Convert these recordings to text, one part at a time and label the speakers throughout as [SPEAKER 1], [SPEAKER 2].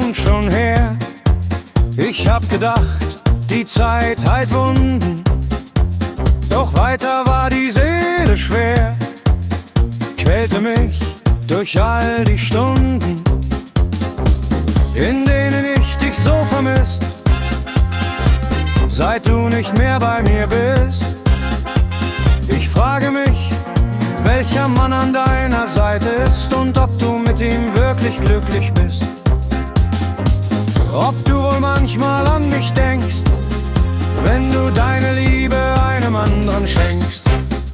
[SPEAKER 1] nun schon her. Ich hab gedacht, die Zeit heilt Wunden, doch weiter war die Seele schwer. Quälte mich durch all die Stunden, in denen ich dich so vermisst, seit du nicht mehr bei mir bist. Ich frage mich, welcher Mann an deiner Seite ist und ob du mit ihm wirklich glücklich bist. Ob du wohl manchmal an mich denkst, wenn du deine Liebe einem anderen schenkst.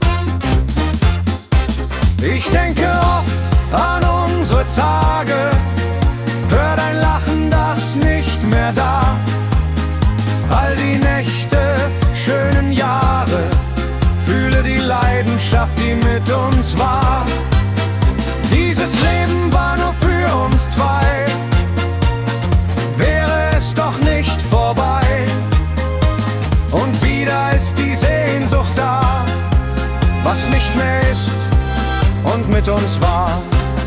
[SPEAKER 1] Ich denke oft an unsere Tage, hör dein Lachen, das nicht mehr da. All die Nächte, schönen Jahre, fühle die Leidenschaft, die mit uns war. Dieses Leben war nur für uns zwei, wäre es doch nicht vorbei. Und wieder ist die Sehnsucht da, was nicht mehr ist und mit uns war.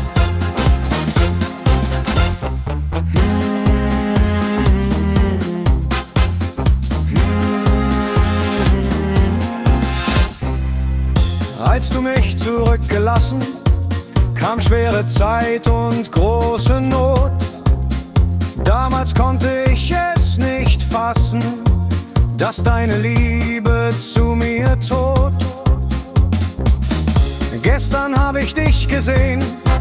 [SPEAKER 1] Als du mich zurückgelassen, kam schwere Zeit und große Not. Damals konnte ich es nicht fassen, dass deine Liebe zu mir tot. Gestern habe ich dich gesehen,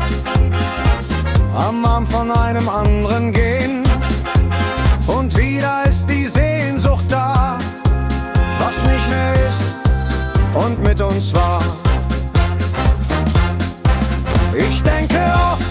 [SPEAKER 1] am Arm von einem anderen gehen. Und wieder ist die Sehnsucht da, was nicht mehr ist und mit uns war. Ich denke oft